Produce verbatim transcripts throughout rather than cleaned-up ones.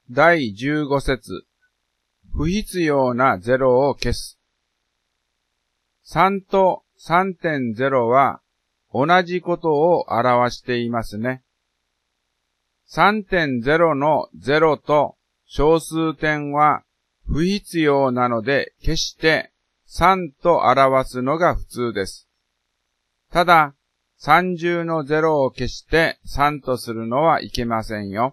だいじゅうご節、不必要なゼロを消す。さんと さんてんゼロ は同じことを表していますね。さんてんゼロ のゼロと小数点は不必要なので消してさんと表すのが普通です。ただ、さんじゅうのゼロを消してさんとするのはいけませんよ。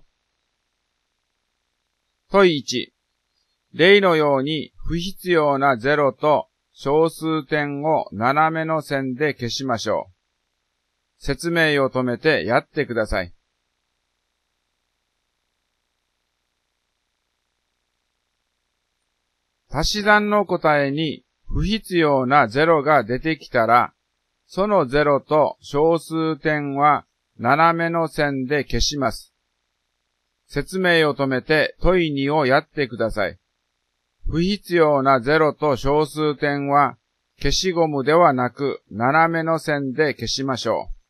問いいち、例のように不必要なゼロと小数点を斜めの線で消しましょう。説明を止めてやってください。足し算の答えに不必要なゼロが出てきたら、そのゼロと小数点は斜めの線で消します。説明を止めて問いにをやってください。不必要なゼロと小数点は消しゴムではなく斜めの線で消しましょう。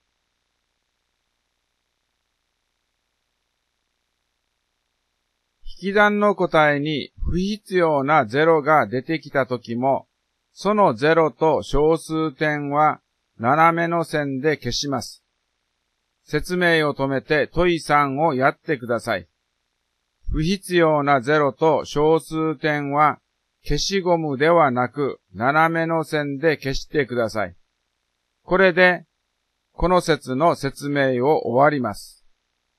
引き算の答えに不必要なゼロが出てきたときも、そのゼロと小数点は斜めの線で消します。説明を止めて問いさんをやってください。不必要なゼロと小数点は消しゴムではなく斜めの線で消してください。これでこの節の説明を終わります。